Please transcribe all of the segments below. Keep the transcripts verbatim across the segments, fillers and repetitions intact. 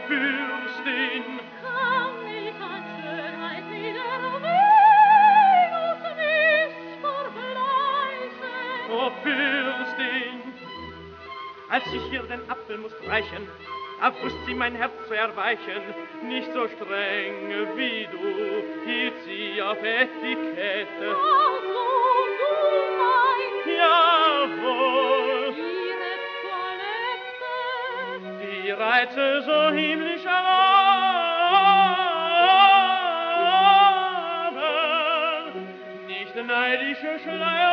Fürstin, kann ich an Schönheit wieder Venus nicht vergleichen. o Fürstin. Als ich ihr den Apfel musst reichen, da wusst sie mein Herz zu erweichen. Nicht so streng wie du, hielt sie auf Etikette. Also du meinst Jawohl, ihre Toilette, die Reize so himmlisch erhaben, nicht neidische Schleier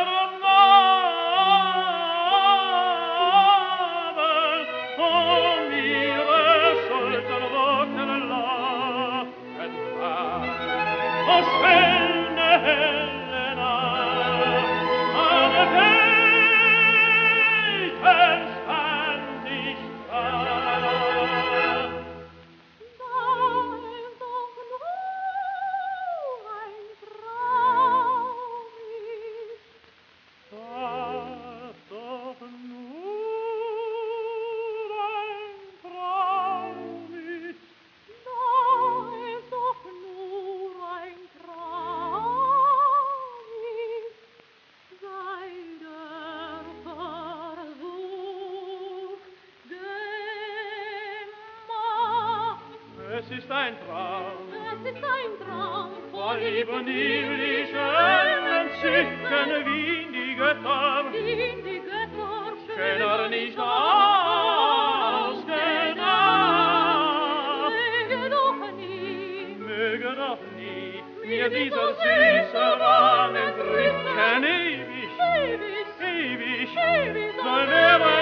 umwaben, um ihre Schultern Wochenlachen war. O schöne Helena, alle Welten stand ich da. da ist doch nur ein Traum ist. Was doch nur ein Traum ist. Da ist doch nur ein Traum ist, sei der Versuch gemacht. Es ist ein Traum, Es ist ein Traum voll Liebe und himmlischen Entzücken wie in die Götter, den die Götter schöner nicht ausgedacht. möge doch nie, Möge doch nie mir dieser süße Wahn entrücken, ewig, ewig, ewig, ewig soll er